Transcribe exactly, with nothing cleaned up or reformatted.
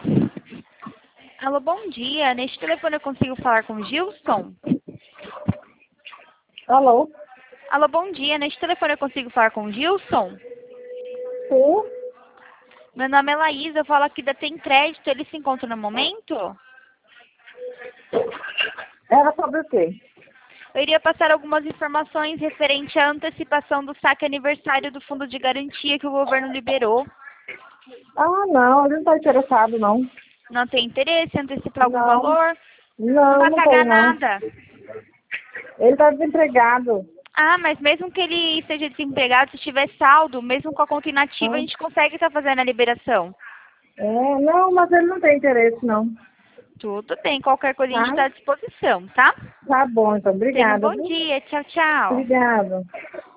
Alô, bom dia. Neste telefone eu consigo falar com o Gilson? Alô? Alô, bom dia. Neste telefone eu consigo falar com o Gilson? Sim? Meu nome é Laís, eu falo aqui da Tem Crédito. Ele se encontra no momento? Era sobre o quê? Eu iria passar algumas informações referente à antecipação do saque aniversário do Fundo de Garantia que o governo liberou. Ah, não, ele não está interessado, não. Não tem interesse em antecipar algum Não, valor? Não não, vai não tem, pagar não. nada. Ele está desempregado. Ah, mas mesmo que ele esteja desempregado, se tiver saldo, mesmo com a conta inativa, a Ah, gente consegue estar fazendo a liberação. é, não, mas ele não tem interesse, não. Tudo bem, qualquer coisa a gente Tá? está à disposição, tá? Tá bom, então. Tenha um Obrigada, bom viu? dia, tchau, tchau. Obrigada.